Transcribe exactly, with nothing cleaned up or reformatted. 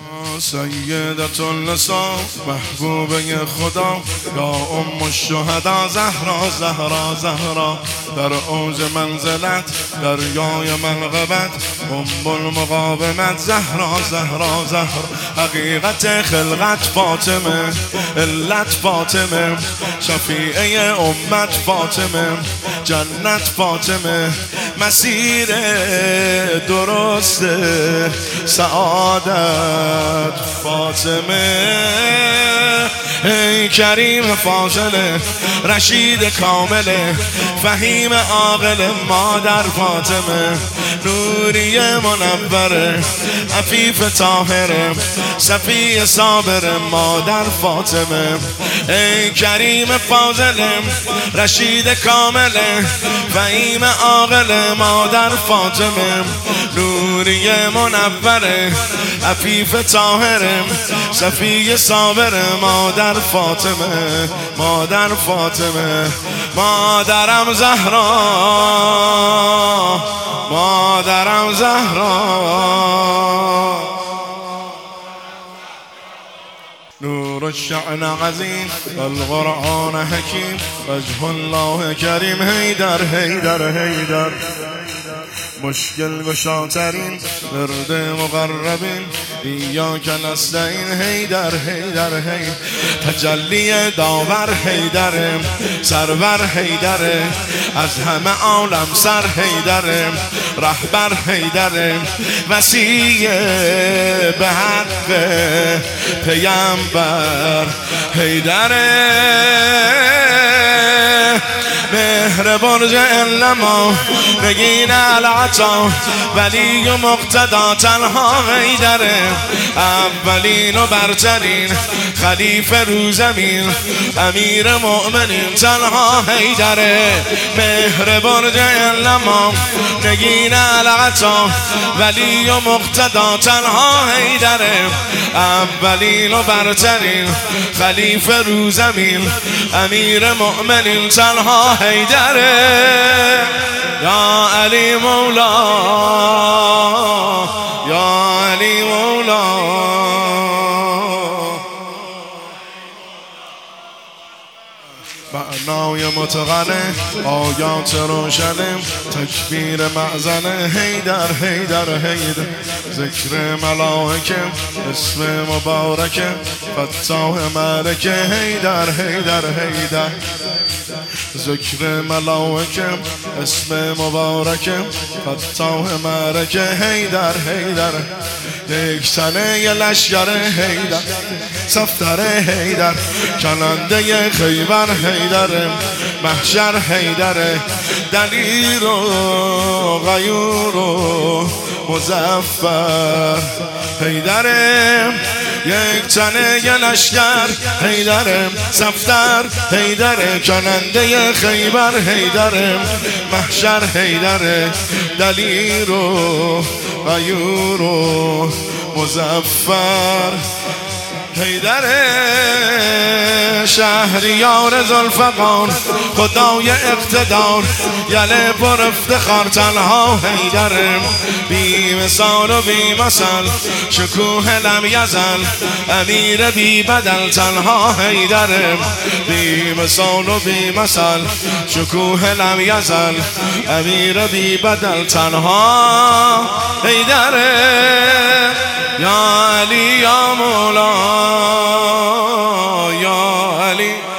سیدت النساء محبوبه خدا، یا ام الشهدا زهرا زهرا زهرا، در اوج منزلت دریای منقبت ام المقاومت زهرا زهرا زهرا، حقیقت خلقت فاطمه، علت فاطمه، شفیعه امت فاطمه، جنت فاطمه، مسیر درست سعادت فاطمه. ای کریم فاضل رشید کامل فهیم عاقل مادر فاطمه، نوری منور عفیف طاهر صفی صابر مادر فاطمه. ای کریم فاضل رشید کامل فهیم عاقل مادر فاطمه، نوری منور عفیف طاهر صفی صابر مادر فاطمه. مادر فاطمه مادرم زهرا، مادرم زهرا، نور الشأن عظیم القرآن حکیم وجه الله کریم. حیدر حیدر حیدر مشکل گشاترین ورد مقربین ایاک نستعین. حیدر حیدر حیدر تجلی داور حیدر سرور حیدر از همه عالم سر حیدر رهبر حیدر وسیع به حق پیامبر حیدر مهر برج علما نگین العطا ولی و مقتدا تنها حیدر اولین و برترین خلیفه رو زمین امیر مؤمنین تنها حیدر مهر برج علما نگین العطا ولی و مقتدا تنها حیدر اولین و برترین خلیفه رو زمین امیر مؤمنین تنها حیدر. یا علی مولا یا علی مولا معنای متقنه آیات روشنه تکبیر معزنه حیدر حیدر حیدر ذکر ملائکه اسم مبارکه فتاح ملکه حیدر حیدر حیدر ذکر ملائکه اسم مبارکه فتاح ملکه حیدر حیدر یک تنه ی لشگر حیدر صفتر حیدر کننده خیبر حیدر محشر حیدر دلیر و غیور و مظفر حیدر یک تنه ی لشگر حیدر صفتر حیدر کننده خیبر حیدر محشر حیدر دلیر و غیور و مظفر حیدر شهریار ذوالفقار خدای اقتدار یله پر افتخار تنها حیدر بی مثال و بی مثل شکوه لم یزل امیر بی بدل تنها حیدر بی مثال و بی مثل شکوه لم یزل امیر بی بدل تنها حیدر. یا علی یا مولا یا علی